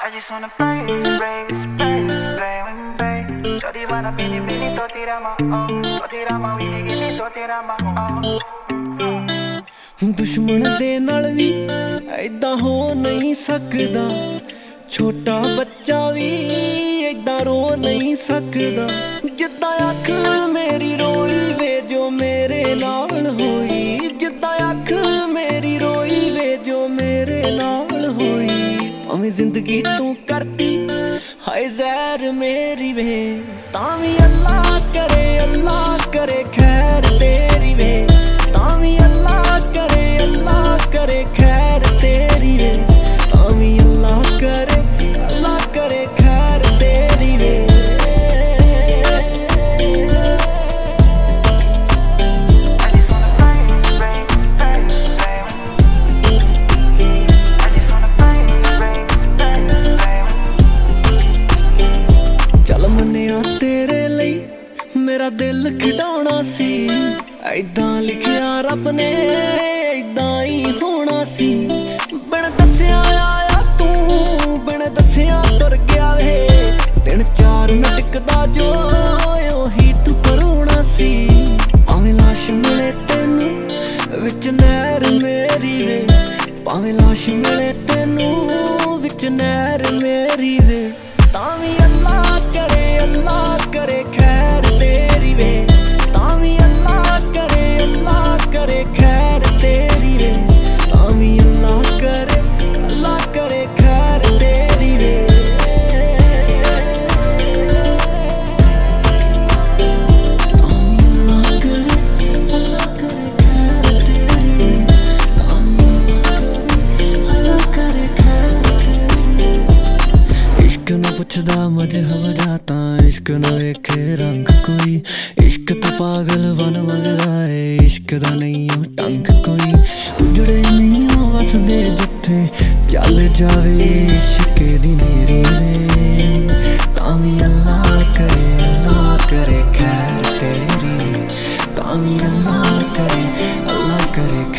I just wanna play space, space, play with me, babe. Toti wanna mini, mini, toti rama, oh. Toti rama, mini, mini, toti rama, oh. ਦੁਸ਼ਮਣ ਦੇ ਨਾਲ ਵੀ ਏਦਾਂ ਹੋ ਨਹੀਂ ਸਕਦਾ, ਛੋਟਾ ਬੱਚਾ ਵੀ ਏਦਾਂ ਰੋ ਨਹੀਂ ਸਕਦਾ। ਜਿੱਦਾਂ ਅੱਖ ਮੇਰੀ ਰੋਈ ਵੇ ਜੋ ਮੇਰੇ ਨਾਲ ਹੋਈ, ਜਿੱਦਾਂ ਅੱਖ ਮੇਰੀ ਰੋਈ ਵੇ ਜੋ ਮੇਰੇ ਨਾਲ ਹੋਈ। ਭਾਵੇਂ ਜ਼ਿੰਦਗੀ ਤੂੰ ਕਰਦੀ ਹਾਏ ਜ਼ਹਿਰ ਮੇਰੀ ਵੇ, ਤਾਂ ਵੀ ਅੱਲਾ ਕਰੇ ਖੈਰ ਤੇਰੀ ਵੇ, ਤਾਂ ਵੀ ਅੱਲਾ करे खैर तेरी वे, तामी अल्लाह करे खैर तेरी वे। I just wanna play space, space, play with me. I just wanna play space, space, play with me. चल मन्निया तेरे लई मेरा दिल खिडौना सी, ऐदां लिखिया रब ने ऐदां ही होना सी। बिन दस्सिया आया तू बिन दस्सिया तुर गया वे, दिन चार न टिकदा जो ओही तू करोना सी। भावें लाश मिले तेनू विच नहर मेरी वे, भावें लाश मिले तेनू विच नहर मेरी वे, तां भी अल्लाह करे खैर तेरी वे, तां भी अल्लाह करे खैर तेरी वे, तां भी अल्लाह करे खैर तेरी वे। तां भी अल्लाह करे खैर तेरी वे, तां भी अल्लाह करे खैर तेरी वे। इश्क न पुछदा मजहब जाता, इश्क न वेखे रंग कोई, इश्क तो पागल बन मंगदा है, इश्क दा नहीं ओ ढंग कोई। उजड़े नहीं ओ वसदे जिथे चल जावे इश्क दी मेरी वे, तां भी अल्लाह करे खैर तेरी, तां भी अल्लाह करे